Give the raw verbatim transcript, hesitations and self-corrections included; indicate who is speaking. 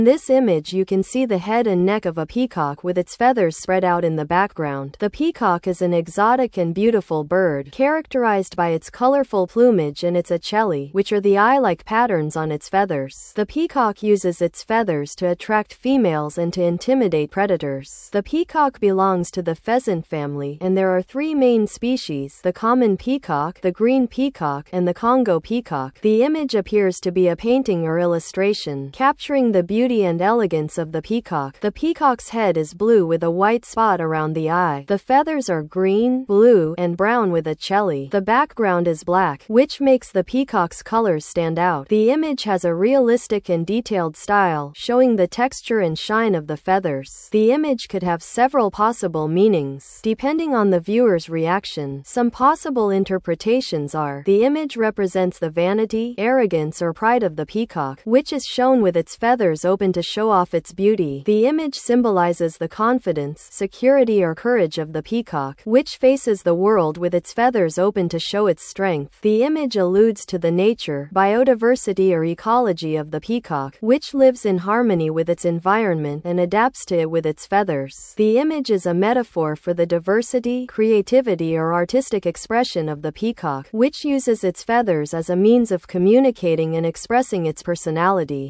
Speaker 1: In this image you can see the head and neck of a peacock with its feathers spread out in the background. The peacock is an exotic and beautiful bird, characterized by its colorful plumage and its ocelli, which are the eye-like patterns on its feathers. The peacock uses its feathers to attract females and to intimidate predators. The peacock belongs to the pheasant family, and there are three main species: the common peacock, the green peacock, and the Congo peacock. The image appears to be a painting or illustration, capturing the beauty and elegance of the peacock. The peacock's head is blue with a white spot around the eye. The feathers are green, blue, and brown with ocelli. The background is black, which makes the peacock's colors stand out. The image has a realistic and detailed style, showing the texture and shine of the feathers. The image could have several possible meanings, depending on the viewer's reaction. Some possible interpretations are: the image represents the vanity, arrogance, or pride of the peacock, which is shown with its feathers open to show off its beauty. The image symbolizes the confidence, security, or courage of the peacock, which faces the world with its feathers open to show its strength. The image alludes to the nature, biodiversity, or ecology of the peacock, which lives in harmony with its environment and adapts to it with its feathers. The image is a metaphor for the diversity, creativity, or artistic expression of the peacock, which uses its feathers as a means of communicating and expressing its personality.